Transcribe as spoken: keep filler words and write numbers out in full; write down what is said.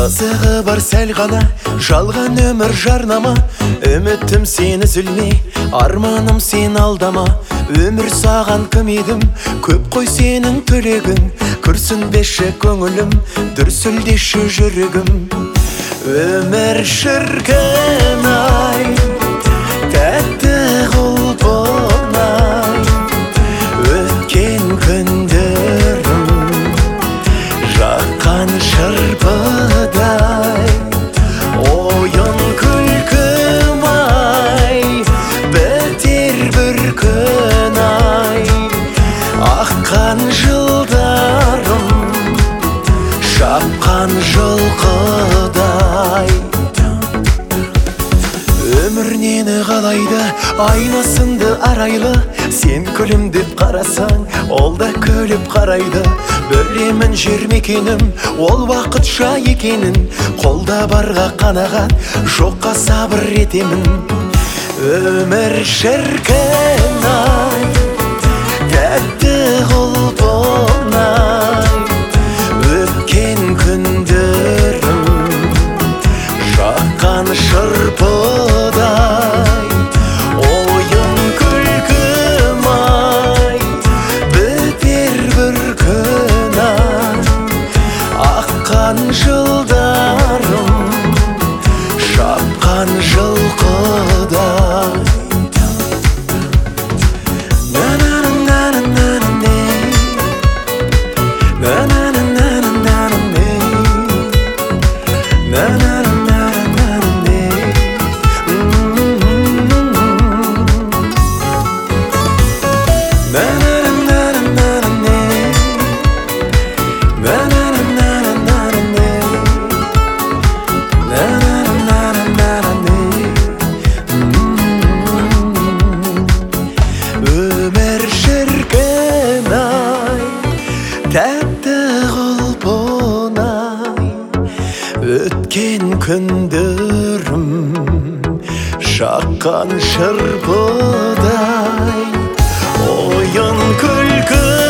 Қызығы бар сәл ғана жалған өмір жарнама. Үмітім сені үзілмей, арманым сен алдама. Өмір саған кім едім, көп қой сенің тілегің. Күрсінбеші көңілім, дүрсілдеші жүрегім. Өмір шіркін ай, тәтті құлпын ай. Өткен күндерім жаққан шырпыдай. Ойын күлкім ай, бітер бір күн ай. Аққан жылдарым шапқан жылқыдай. Өмір нені қалайды, айнасынды арайлы. Сен күлімдеп қарасаң, ол да күліп қарайды. Білемін жер мекенім, ол уақытша екенін. Қолда барға қанағат, жоққа сабыр етемін. Өмір шіркін ай, тәтті құлпын ай. Өткен күндерім жаққан шырпыдай. Ойын күлкім ай, бітер бір күн ай. Аққан жылдарым шапқан жылқыдай. Өмір шіркін ай, тәтті құлпын ай. Өткен күндерім жаққан шырпыдай. Ойын күлкі